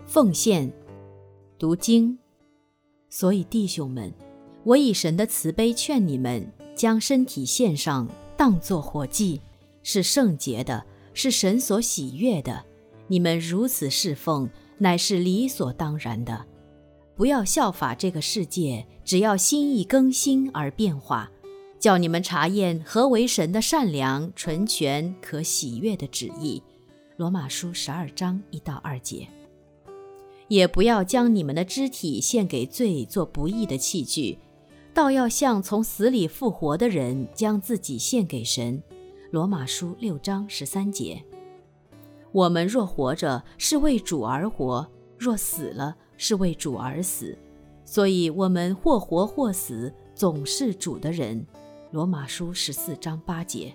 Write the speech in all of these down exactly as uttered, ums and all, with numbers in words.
奉献、读经。所以弟兄们，我以神的慈悲劝你们，将身体献上，当作活祭，是圣洁的，是神所喜悦的。你们如此侍奉，乃是理所当然的。不要效法这个世界，只要心意更新而变化，叫你们查验何为神的善良、纯全、可喜悦的旨意。罗马书十二章一到二节。也不要将你们的肢体献给罪做不义的器具，倒要像从死里复活的人，将自己献给神。罗马书六章十三节。我们若活着，是为主而活；若死了，是为主而死。所以我们或活或死，总是主的人。罗马书十四章八节。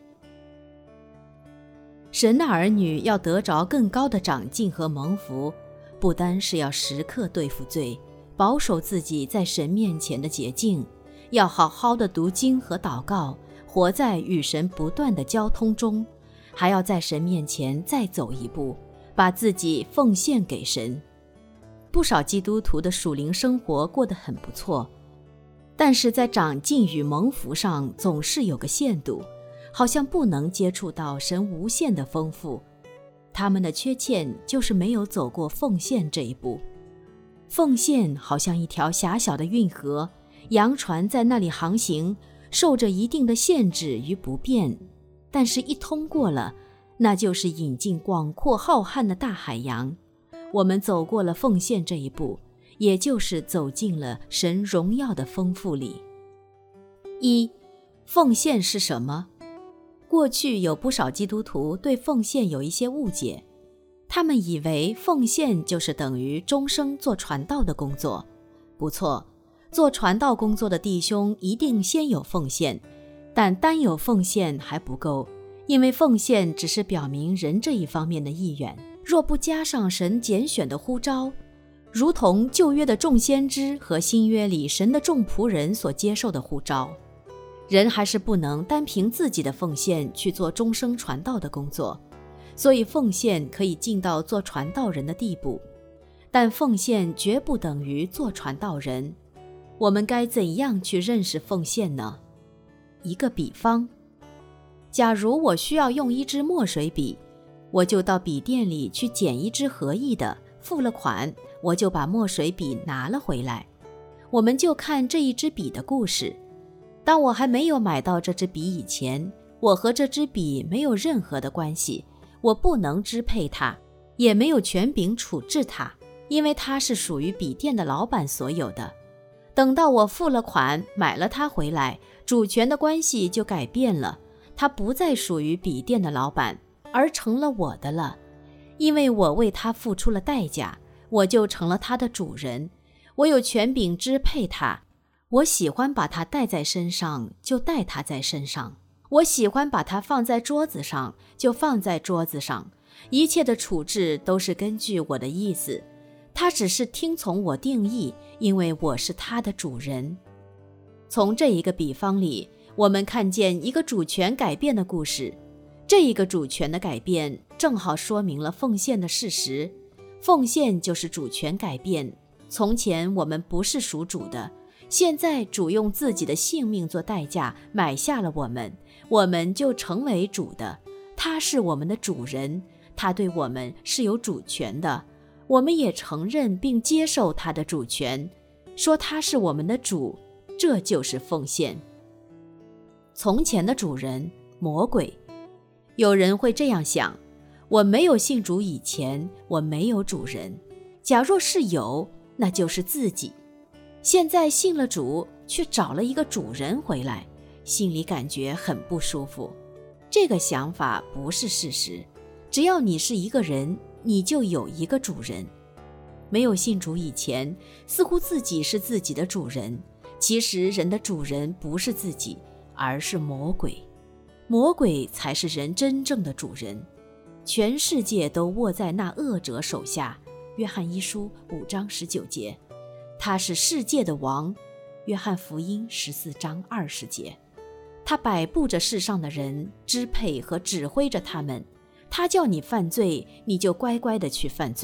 神的儿女要得着更高的长进和蒙福，不单是要时刻对付罪，保守自己在神面前的洁净，要好好的读经和祷告，活在与神不断的交通中，还要在神面前再走一步，把自己奉献给神。不少基督徒的属灵生活过得很不错，但是在长进与蒙福上总是有个限度，好像不能接触到神无限的丰富。他们的缺陷就是没有走过奉献这一步。奉献好像一条狭小的运河，洋船在那里航行，受着一定的限制与不便，但是一通过了，那就是引进广阔浩瀚的大海洋。我们走过了奉献这一步，也就是走进了神荣耀的丰富里。一、奉献是什么？过去有不少基督徒对奉献有一些误解，他们以为奉献就是等于终生做传道的工作。不错，做传道工作的弟兄一定先有奉献，但单有奉献还不够，因为奉献只是表明人这一方面的意愿，若不加上神拣选的呼召，如同旧约的众先知和新约里神的众仆人所接受的呼召，人还是不能单凭自己的奉献去做终生传道的工作。所以奉献可以进到做传道人的地步，但奉献绝不等于做传道人。我们该怎样去认识奉献呢？一个比方，假如我需要用一支墨水笔，我就到笔店里去捡一支合意的，付了款，我就把墨水笔拿了回来。我们就看这一支笔的故事。当我还没有买到这支笔以前，我和这支笔没有任何的关系，我不能支配它，也没有权柄处置它，因为它是属于笔店的老板所有的。等到我付了款，买了它回来，主权的关系就改变了，它不再属于笔店的老板，而成了我的了。因为我为它付出了代价，我就成了它的主人，我有权柄支配它。我喜欢把它带在身上，就带它在身上；我喜欢把它放在桌子上，就放在桌子上。一切的处置都是根据我的意思，它只是听从我定义，因为我是它的主人。从这一个比方里，我们看见一个主权改变的故事。这一个主权的改变正好说明了奉献的事实。奉献就是主权改变。从前我们不是属主的，现在主用自己的性命做代价买下了我们，我们就成为主的。他是我们的主人，他对我们是有主权的，我们也承认并接受他的主权，说他是我们的主，这就是奉献。从前的主人，魔鬼。有人会这样想，我没有信主以前，我没有主人，假若是有，那就是自己。现在信了主，却找了一个主人回来，心里感觉很不舒服。这个想法不是事实，只要你是一个人，你就有一个主人。没有信主以前，似乎自己是自己的主人，其实人的主人不是自己，而是魔鬼。魔鬼才是人真正的主人，全世界都握在那恶者手下。约翰一书五章十九节。他是世界的王，约翰福音十四章二十节。他摆布着世上的人，支配和指挥着他们。他叫你犯罪，你就乖乖地去犯罪；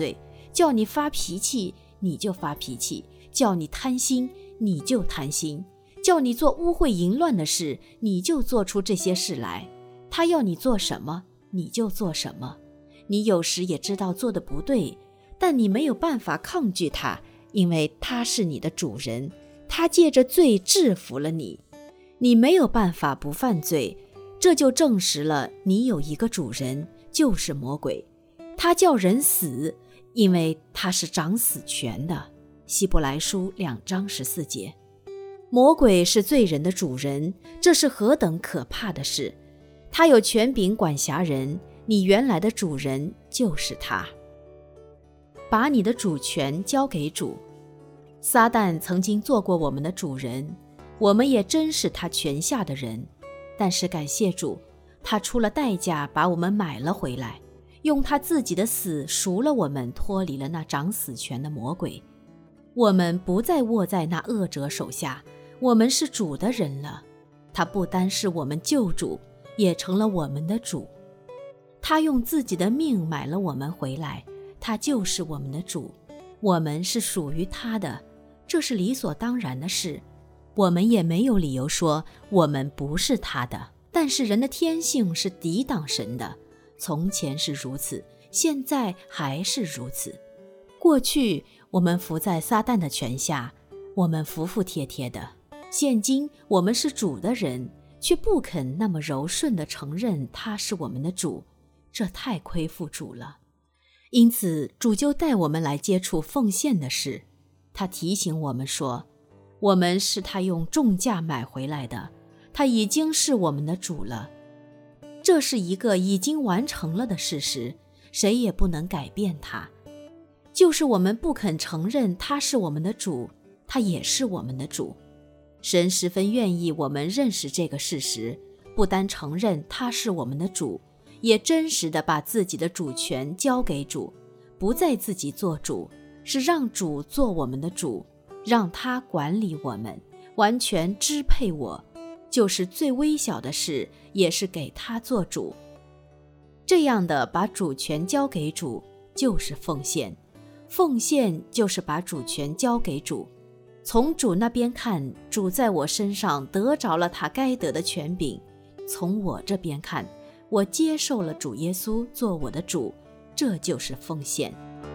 叫你发脾气你就发脾气，叫你贪心你就贪心，叫你做污秽淫乱的事你就做出这些事来。他要你做什么你就做什么。你有时也知道做的不对，但你没有办法抗拒他，因为他是你的主人，他借着罪制服了你。你没有办法不犯罪，这就证实了你有一个主人，就是魔鬼。他叫人死，因为他是掌死权的。希伯来书两章十四节。魔鬼是罪人的主人，这是何等可怕的事！他有权柄管辖人，你原来的主人就是他。把你的主权交给主。撒旦曾经做过我们的主人，我们也真是他权下的人，但是感谢主，他出了代价把我们买了回来，用他自己的死赎了我们，脱离了那掌死权的魔鬼。我们不再握在那恶者手下，我们是主的人了。他不单是我们救主，也成了我们的主。他用自己的命买了我们回来，他就是我们的主，我们是属于他的，这是理所当然的事。我们也没有理由说我们不是他的。但是人的天性是抵挡神的，从前是如此，现在还是如此。过去我们服在撒旦的权下，我们服服帖帖的。现今我们是主的人，却不肯那么柔顺地承认他是我们的主，这太亏负主了。因此主就带我们来接触奉献的事。他提醒我们说，我们是他用重价买回来的，他已经是我们的主了。这是一个已经完成了的事实，谁也不能改变它。就是我们不肯承认他是我们的主，他也是我们的主。神十分愿意我们认识这个事实，不单承认他是我们的主，也真实地把自己的主权交给主，不再自己做主，是让主做我们的主，让他管理我们，完全支配我，就是最微小的事也是给他做主。这样的把主权交给主，就是奉献。奉献就是把主权交给主。从主那边看，主在我身上得着了他该得的权柄；从我这边看，我接受了主耶稣做我的主，这就是奉献。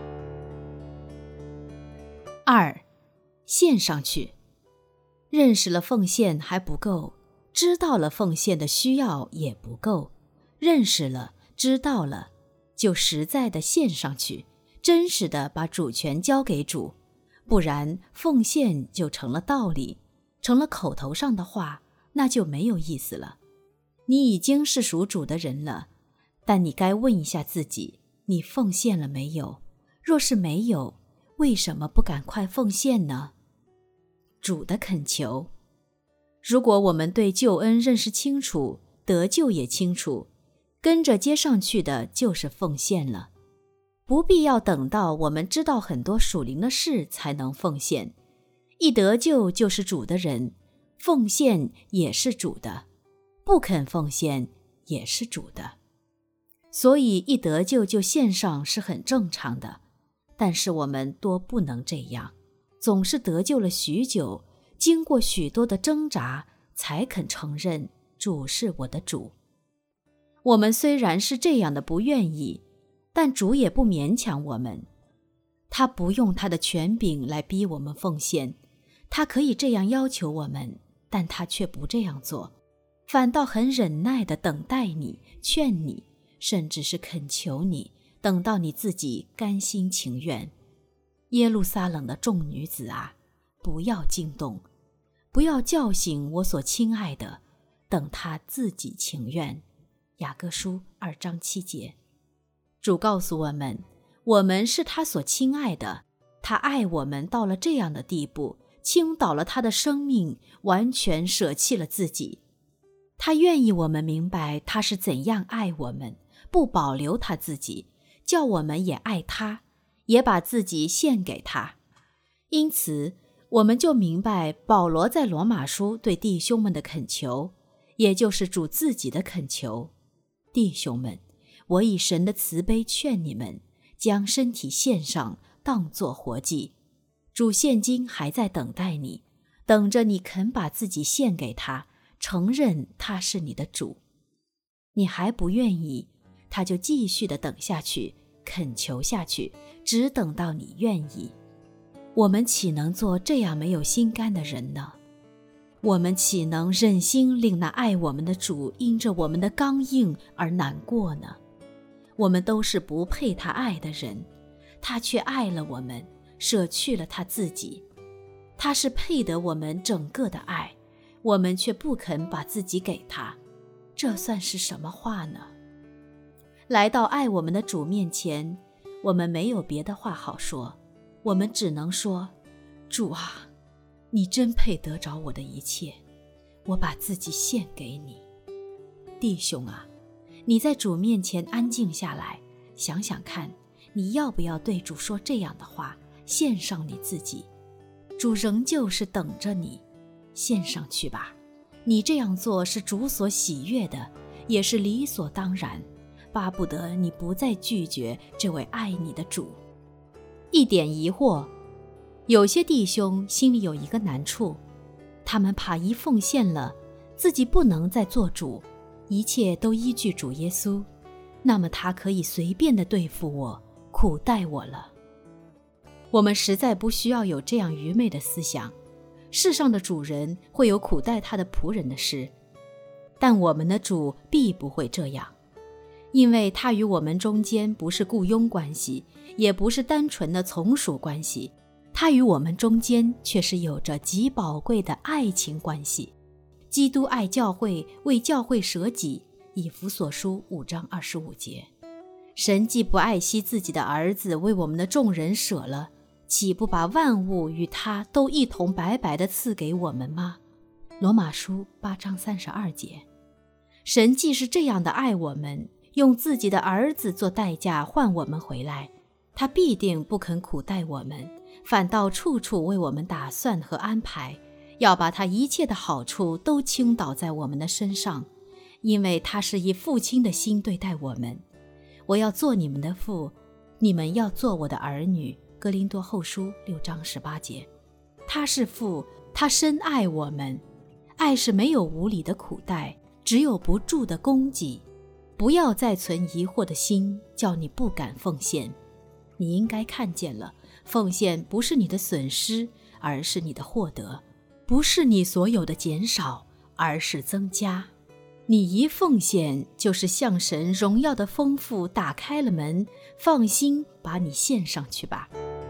二，献上去。认识了奉献还不够，知道了奉献的需要也不够。认识了，知道了，就实在的献上去，真实的把主权交给主，不然奉献就成了道理，成了口头上的话，那就没有意思了。你已经是属主的人了，但你该问一下自己，你奉献了没有？若是没有，为什么不赶快奉献呢？主的恳求。如果我们对救恩认识清楚，得救也清楚，跟着接上去的就是奉献了。不必要等到我们知道很多属灵的事才能奉献。一得救就是主的人，奉献也是主的，不肯奉献也是主的。所以一得救就献上是很正常的，但是我们多不能这样，总是得救了许久，经过许多的挣扎，才肯承认主是我的主。我们虽然是这样的不愿意，但主也不勉强我们，他不用他的权柄来逼我们奉献，他可以这样要求我们，但他却不这样做，反倒很忍耐地等待你，劝你，甚至是恳求你，等到你自己甘心情愿。耶路撒冷的众女子啊，不要惊动，不要叫醒我所亲爱的，等他自己情愿。雅各书二章七节。主告诉我们，我们是他所亲爱的，他爱我们到了这样的地步，倾倒了他的生命，完全舍弃了自己。他愿意我们明白他是怎样爱我们，不保留他自己，叫我们也爱他，也把自己献给他。因此我们就明白保罗在罗马书对弟兄们的恳求，也就是主自己的恳求。弟兄们，我以神的慈悲劝你们， 将身体献上，当作活祭。主现今还在等待你，等着你肯把自己献给他，承认他是你的主。你还不愿意，他就继续的等下去，恳求下去，只等到你愿意。我们岂能做这样没有心肝的人呢？我们岂能忍心令那爱我们的主因着我们的刚硬而难过呢？我们都是不配他爱的人，他却爱了我们，舍去了他自己。他是配得我们整个的爱，我们却不肯把自己给他，这算是什么话呢？来到爱我们的主面前，我们没有别的话好说，我们只能说，主啊，你真配得着我的一切，我把自己献给你。弟兄啊，你在主面前安静下来，想想看，你要不要对主说这样的话，献上你自己。主仍旧是等着你，献上去吧。你这样做是主所喜悦的，也是理所当然，巴不得你不再拒绝这位爱你的主。一点疑惑，有些弟兄心里有一个难处，他们怕一奉献了，自己不能再做主，一切都依据主耶稣，那么他可以随便地对付我，苦待我了。我们实在不需要有这样愚昧的思想，世上的主人会有苦待他的仆人的事，但我们的主必不会这样，因为他与我们中间不是雇佣关系，也不是单纯的从属关系，他与我们中间却是有着极宝贵的爱情关系。基督爱教会，为教会舍己，以弗所书五章二十五节。神既不爱惜自己的儿子为我们的众人舍了，岂不把万物与他都一同白白地赐给我们吗？罗马书八章三十二节。神既是这样的爱我们，用自己的儿子做代价换我们回来，他必定不肯苦待我们，反倒处处为我们打算和安排，要把他一切的好处都倾倒在我们的身上，因为他是以父亲的心对待我们。我要做你们的父，你们要做我的儿女。哥林多后书六章十八节。他是父，他深爱我们，爱是没有无理的苦待，只有不住的供给。不要再存疑惑的心，叫你不敢奉献。你应该看见了，奉献不是你的损失，而是你的获得；不是你所有的减少，而是增加。你一奉献，就是向神荣耀的丰富打开了门，放心把你献上去吧。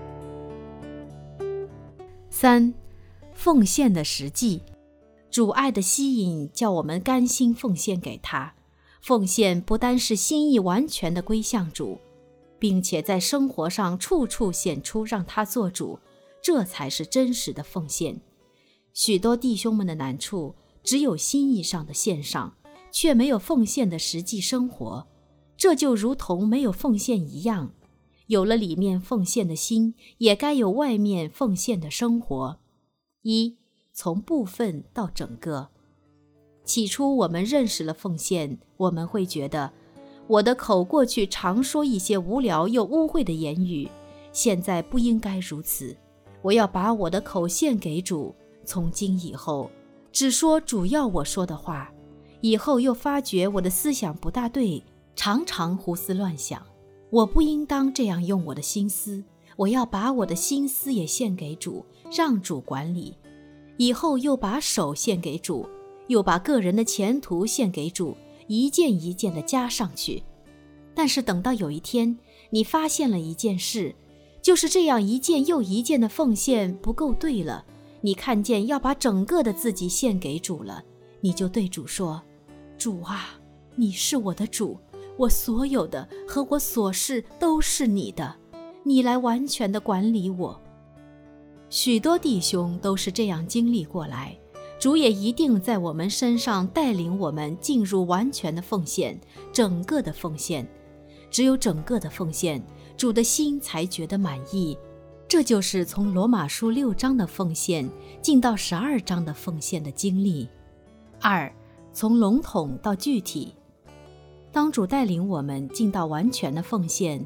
三，奉献的实际。主爱的吸引叫我们甘心奉献给他。奉献不单是心意完全的归向主，并且在生活上处处显出让他做主，这才是真实的奉献。许多弟兄们的难处，只有心意上的献上，却没有奉献的实际生活，这就如同没有奉献一样。有了里面奉献的心，也该有外面奉献的生活。一，从部分到整个。起初我们认识了奉献，我们会觉得，我的口过去常说一些无聊又污秽的言语，现在不应该如此。我要把我的口献给主，从今以后，只说主要我说的话。以后又发觉我的思想不大对，常常胡思乱想。我不应当这样用我的心思，我要把我的心思也献给主，让主管理。以后又把手献给主，又把个人的前途献给主，一件一件地加上去。但是等到有一天，你发现了一件事，就是这样一件又一件的奉献不够对了，你看见要把整个的自己献给主了，你就对主说，主啊，你是我的主，我所有的和我所事都是你的，你来完全地管理我。许多弟兄都是这样经历过来，主也一定在我们身上带领我们进入完全的奉献，整个的奉献。只有整个的奉献，主的心才觉得满意。这就是从罗马书六章的奉献进到十二章的奉献的经历。二，从笼统到具体。当主带领我们进到完全的奉献，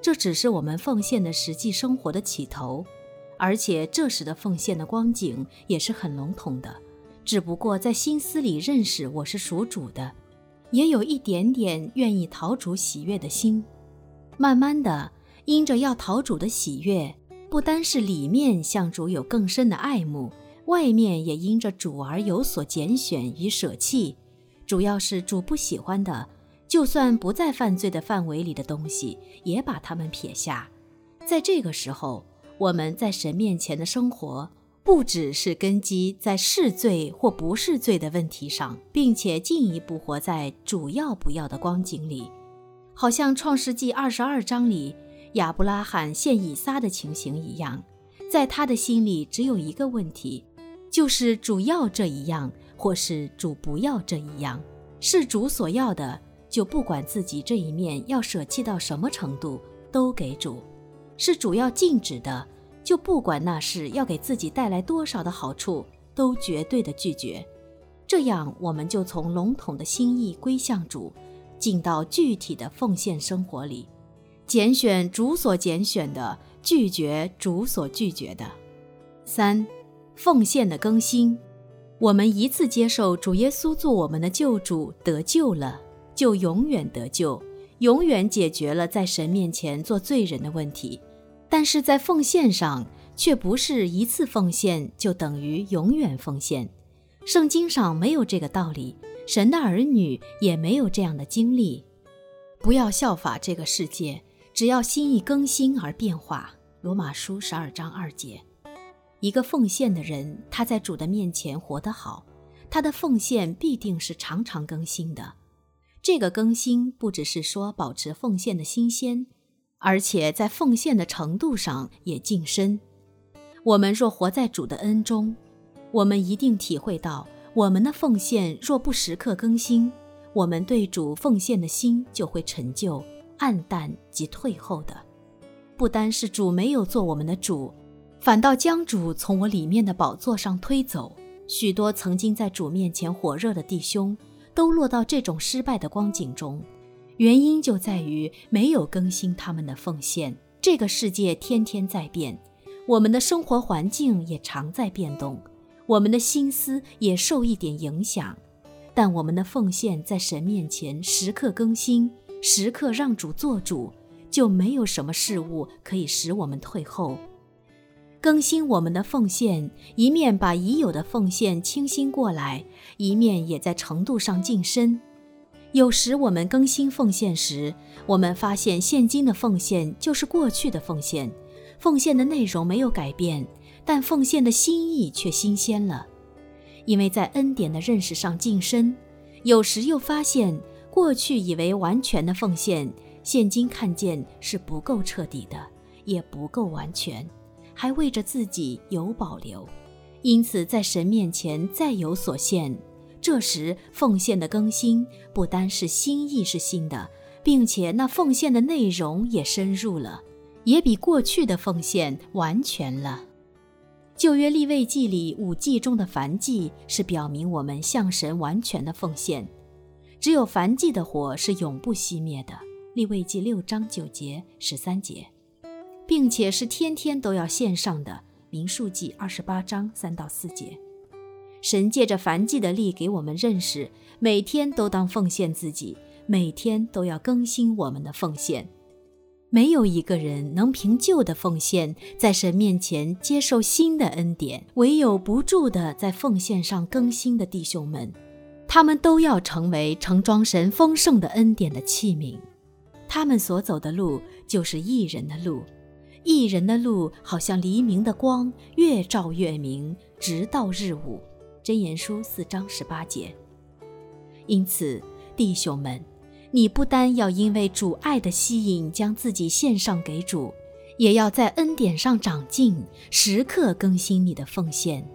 这只是我们奉献的实际生活的起头，而且这时的奉献的光景也是很笼统的，只不过在心思里认识我是属主的，也有一点点愿意讨主喜悦的心。慢慢的，因着要讨主的喜悦，不单是里面向主有更深的爱慕，外面也因着主而有所拣选与舍弃，主要是主不喜欢的，就算不在犯罪的范围里的东西，也把它们撇下。在这个时候，我们在神面前的生活，不只是根基在是罪或不是罪的问题上，并且进一步活在主要不要的光景里。好像创世纪二十二章里亚伯拉罕献以撒的情形一样，在他的心里只有一个问题，就是主要这一样，或是主不要这一样。是主所要的，就不管自己这一面要舍弃到什么程度，都给主；是主要禁止的，就不管那事要给自己带来多少的好处，都绝对的拒绝。这样我们就从笼统的心意归向主，进到具体的奉献生活里，拣选主所拣选的，拒绝主所拒绝的。三、奉献的更新。我们一次接受主耶稣做我们的救主，得救了，就永远得救，永远解决了在神面前做罪人的问题。但是在奉献上，却不是一次奉献就等于永远奉献。圣经上没有这个道理，神的儿女也没有这样的经历。不要效法这个世界，只要心意更新而变化。罗马书十二章二节。一个奉献的人，他在主的面前活得好，他的奉献必定是常常更新的。这个更新不只是说保持奉献的新鲜，而且在奉献的程度上也晋升。我们若活在主的恩中，我们一定体会到，我们的奉献若不时刻更新，我们对主奉献的心就会陈旧、暗淡及退后的。不单是主没有做我们的主，反倒将主从我里面的宝座上推走。许多曾经在主面前火热的弟兄，都落到这种失败的光景中，原因就在于没有更新他们的奉献。这个世界天天在变，我们的生活环境也常在变动，我们的心思也受一点影响，但我们的奉献在神面前时刻更新，时刻让主做主，就没有什么事物可以使我们退后。更新我们的奉献，一面把已有的奉献清新过来，一面也在程度上晋升。有时我们更新奉献时，我们发现现今的奉献就是过去的奉献，奉献的内容没有改变，但奉献的心意却新鲜了。因为在恩典的认识上晋升，有时又发现过去以为完全的奉献，现今看见是不够彻底的，也不够完全，还为着自己有保留，因此在神面前再有所献。这时奉献的更新不单是心意是新的，并且那奉献的内容也深入了，也比过去的奉献完全了。旧约利未记里五祭中的燔祭是表明我们向神完全的奉献，只有燔祭的火是永不熄灭的，利未记六章九节十三节，并且是天天都要献上的，民数记二十八章三到四节。神借着燔祭的力给我们认识，每天都当奉献自己，每天都要更新我们的奉献。没有一个人能凭旧的奉献在神面前接受新的恩典，唯有不住的在奉献上更新的弟兄们，他们都要成为盛装神丰盛的恩典的器皿。他们所走的路就是义人的路，义人的路好像黎明的光，越照越明，直到日午。箴言书四章十八节。因此弟兄们，你不单要因为主爱的吸引将自己献上给主，也要在恩典上长进，时刻更新你的奉献。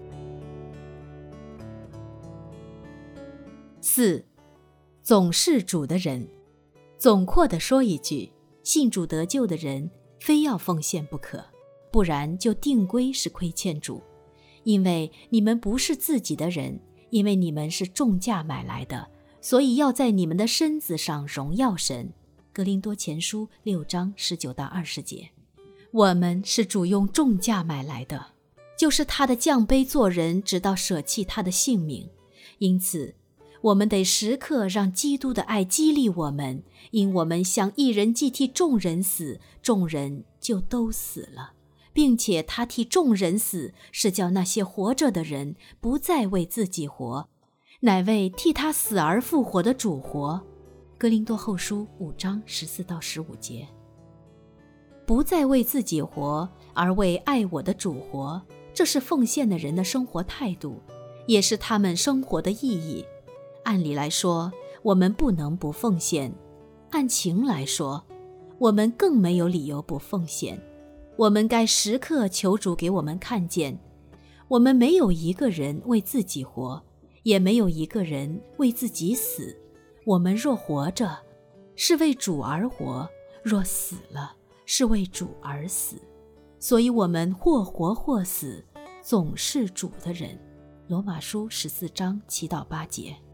四、总是主的人。总括地说一句，信主得救的人非要奉献不可，不然就定规是亏欠主。因为你们不是自己的人，因为你们是重价买来的，所以要在你们的身子上荣耀神。哥格林多前书六章十九到二十节。我们是主用重价买来的，就是他的降卑做人，直到舍弃他的性命。因此我们得时刻让基督的爱激励我们，因我们像一人既替众人死，众人就都死了，并且他替众人死，是叫那些活着的人不再为自己活，乃为替他死而复活的主活。哥林多后书五章十四到十五节。不再为自己活，而为爱我的主活，这是奉献的人的生活态度，也是他们生活的意义。按理来说，我们不能不奉献；按情来说，我们更没有理由不奉献。我们该时刻求主给我们看见，我们没有一个人为自己活，也没有一个人为自己死。我们若活着，是为主而活；若死了，是为主而死。所以我们或活或死，总是主的人。罗马书十四章七到八节。